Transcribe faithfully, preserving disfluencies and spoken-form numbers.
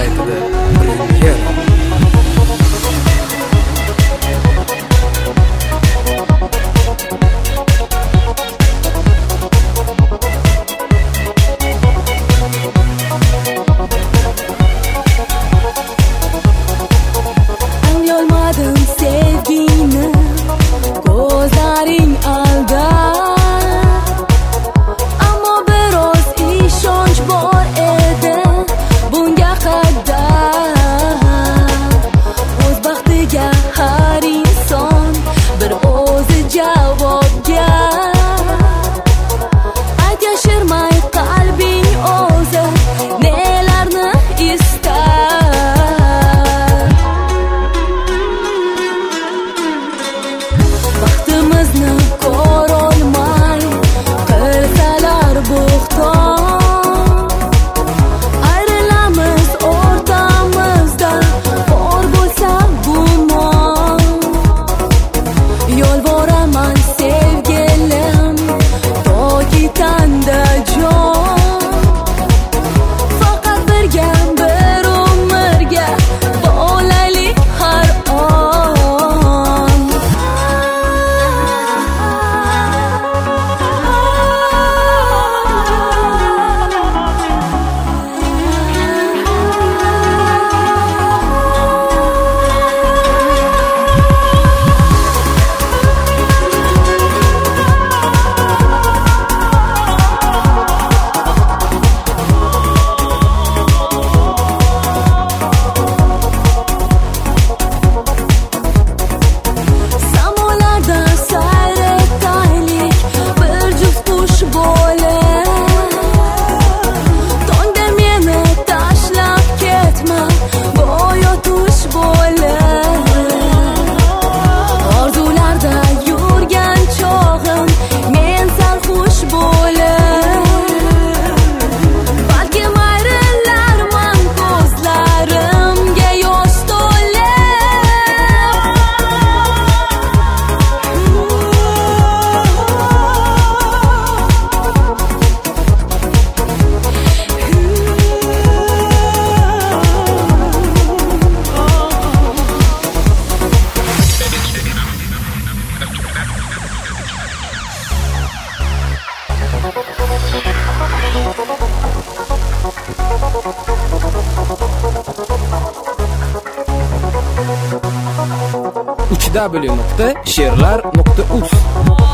saytida premyera. Anglolmadim sevgini, ko'zlaring aldar, ammo biroz ishonch bor edi bunga qadar. O'z baxtiga har inson bir o'zi javobgar. Ayt, yashirmay qalbing o'zi nelarni istar. Baxtimizni ko'rolmay qilsalar bo'xton, ayrilamiz o'rtamizda bor bo'lsa gumon. Yolvoraman sevgilim, toki tanda jon, faqat birga bir umrga bo'laylik har on. Samolarda sayr etaylik bir juft qush bo'lib. Tongda meni tashlab ketma, go'yo tush bo'lib. Orzularda yurgan chog'im men sarxush bo'lib. Balkim ayrilarman ko'zlarimga yosh to'lib. uch w nuqta she'rlar nuqta uz